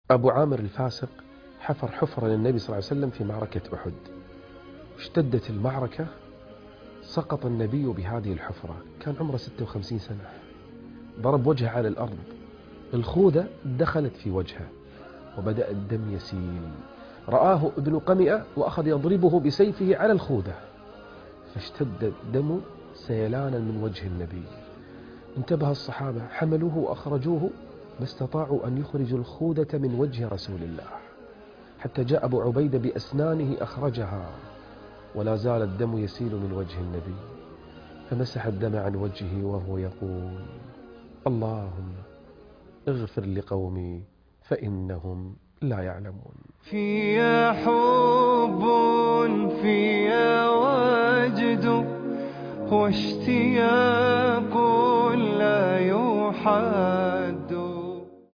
أبو عامر الفاسق حفر حفرة للنبي صلى الله عليه وسلم في معركة أحد. اشتدت المعركة، سقط النبي بهذه الحفرة، كان عمره 56 سنة، ضرب وجهه على الأرض، الخوذة دخلت في وجهه وبدأ الدم يسيل. رآه ابن قمئة وأخذ يضربه بسيفه على الخوذة، فاشتد الدم سيلانا من وجه النبي. انتبه الصحابة، حملوه وأخرجوه، ما استطاعوا أن يخرجوا الخوذة من وجه رسول الله، حتى جاء أبو عبيدة بأسنانه أخرجها، ولا زال الدم يسيل من وجه النبي، فمسح الدم عن وجهه وهو يقول: اللهم اغفر لقومي فإنهم لا يعلمون. فيا حب، فيا وجد، واشتياق لا يحاد.